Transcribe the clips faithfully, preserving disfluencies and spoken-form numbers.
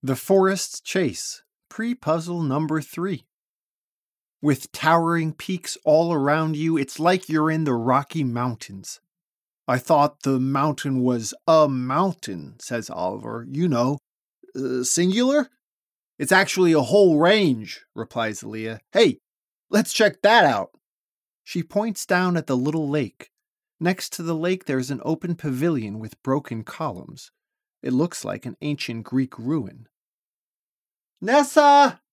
The Forest's Chase, pre-puzzle number three. With towering peaks all around you, it's like you're in the Rocky Mountains. I thought the mountain was a mountain, says Oliver. You know, uh, singular? It's actually a whole range, replies Aaliyah. Hey, let's check that out. She points down at the little lake. Next to the lake, there's an open pavilion with broken columns. It looks like an ancient Greek ruin. Nessa!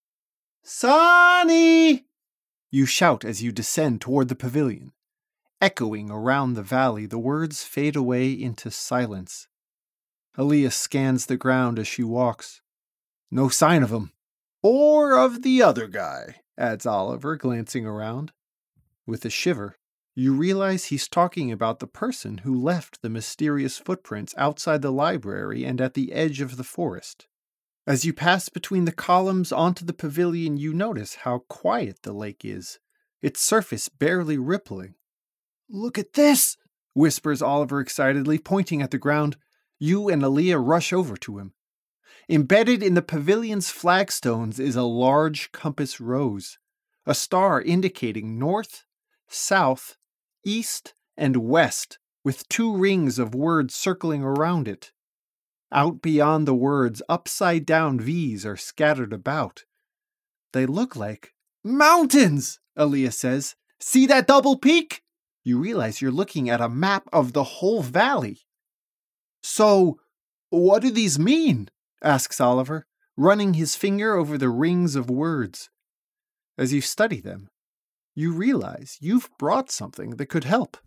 Sonny! You shout as you descend toward the pavilion. Echoing around the valley, the words fade away into silence. Aaliyah scans the ground as she walks. No sign of him. Or of the other guy, adds Oliver, glancing around. With a shiver, you realize he's talking about the person who left the mysterious footprints outside the library and at the edge of the forest. As you pass between the columns onto the pavilion, you notice how quiet the lake is, its surface barely rippling. Look at this, whispers Oliver excitedly, pointing at the ground. You and Aaliyah rush over to him. Embedded in the pavilion's flagstones is a large compass rose, a star indicating north, south, east, and west, with two rings of words circling around it. Out beyond the words, upside-down V's are scattered about. They look like mountains, Aaliyah says. See that double peak? You realize you're looking at a map of the whole valley. So, what do these mean? Asks Oliver, running his finger over the rings of words. As you study them, you realize you've brought something that could help.